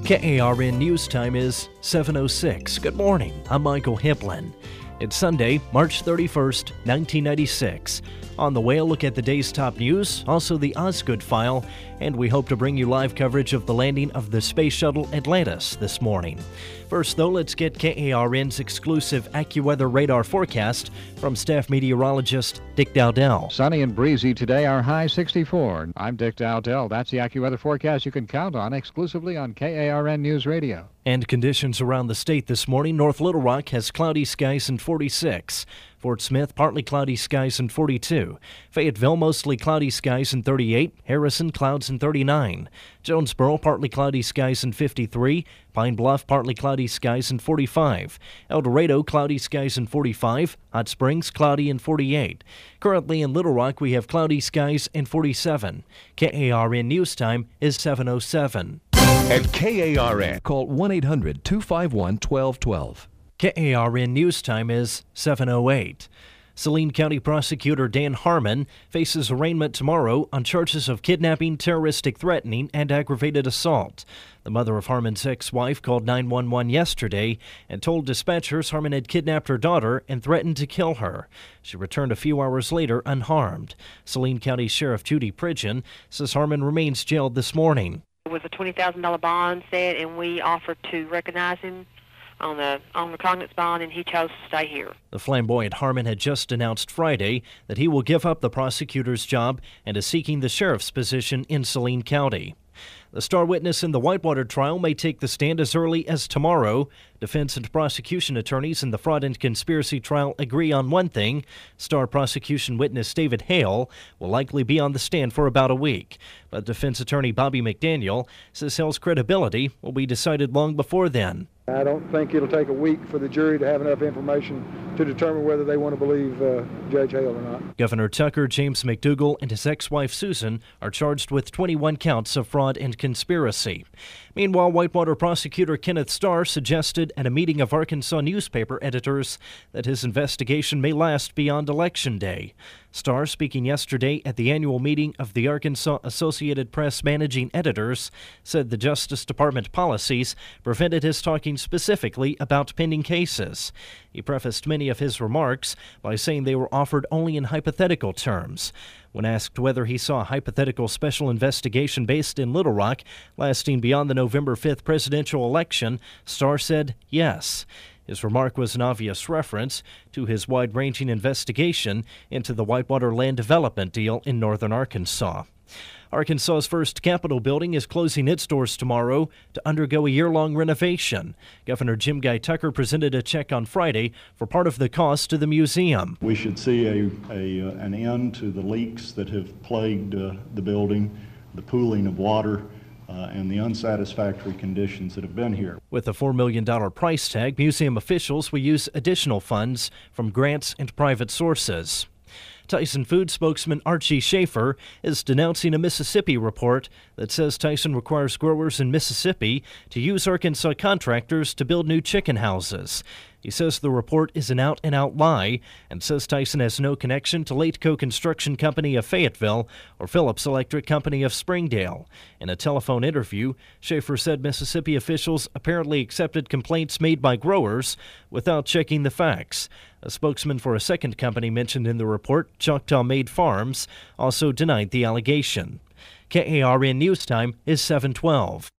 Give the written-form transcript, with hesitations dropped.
KARN News Time is 7:06. Good morning. I'm Michael Hiplin. It's Sunday, March 31st, 1996. On the way, a look at the day's top news, also the Osgood File, and we hope to bring you live coverage of the landing of the Space Shuttle Atlantis this morning. First, though, let's get KARN's exclusive AccuWeather radar forecast from staff meteorologist Dick Dowdell. Sunny and breezy today, our high 64. I'm Dick Dowdell. That's the AccuWeather forecast you can count on exclusively on KARN News Radio. And conditions around the state this morning. North Little Rock has cloudy skies and 46. Fort Smith, partly cloudy skies and 42. Fayetteville, mostly cloudy skies and 38. Harrison, clouds and 39. Jonesboro, partly cloudy skies and 53. Pine Bluff, partly cloudy skies and 45. El Dorado, cloudy skies and 45. Hot Springs, cloudy and 48. Currently in Little Rock, we have cloudy skies and 47. KARN News Time is 7:07. At KARN, call 1-800-251-1212. KARN News Time is 7:08. Saline County Prosecutor Dan Harmon faces arraignment tomorrow on charges of kidnapping, terroristic threatening, and aggravated assault. The mother of Harmon's ex-wife called 911 yesterday and told dispatchers Harmon had kidnapped her daughter and threatened to kill her. She returned a few hours later unharmed. Saline County Sheriff Judy Pridgeon says Harmon remains jailed this morning. It was a $20,000 bond set, and we offered to recognize him on the recognizance bond, and he chose to stay here. The flamboyant Harmon had just announced Friday that he will give up the prosecutor's job and is seeking the sheriff's position in Saline County. The star witness in the Whitewater trial may take the stand as early as tomorrow. Defense and prosecution attorneys in the fraud and conspiracy trial agree on one thing. Star prosecution witness David Hale will likely be on the stand for about a week. But defense attorney Bobby McDaniel says Hale's credibility will be decided long before then. I don't think it'll take a week for the jury to have enough information to determine whether they want to believe Judge Hale or not. Governor Tucker, James McDougal, and his ex-wife Susan are charged with 21 counts of fraud and conspiracy. Meanwhile, Whitewater prosecutor Kenneth Starr suggested at a meeting of Arkansas newspaper editors that his investigation may last beyond Election Day. Starr, speaking yesterday at the annual meeting of the Arkansas Associated Press managing editors, said the Justice Department policies prevented his talking specifically about pending cases. He prefaced many of his remarks by saying they were offered only in hypothetical terms. When asked whether he saw a hypothetical special investigation based in Little Rock lasting beyond the November 5th presidential election, Starr said yes. His remark was an obvious reference to his wide-ranging investigation into the Whitewater land development deal in northern Arkansas. Arkansas's first Capitol building is closing its doors tomorrow to undergo a year-long renovation. Governor Jim Guy Tucker presented a check on Friday for part of the cost to the museum. We should see an end to the leaks that have plagued the building, the pooling of water, and the unsatisfactory conditions that have been here. With a $4 million price tag, museum officials will use additional funds from grants and private sources. Tyson Foods spokesman Archie Schaefer is denouncing a Mississippi report that says Tyson requires growers in Mississippi to use Arkansas contractors to build new chicken houses. He says the report is an out-and-out lie and says Tyson has no connection to Lateco Construction Company of Fayetteville or Phillips Electric Company of Springdale. In a telephone interview, Schaefer said Mississippi officials apparently accepted complaints made by growers without checking the facts. A spokesman for a second company mentioned in the report, Choctaw Made Farms, also denied the allegation. KARN News Time is 7:12.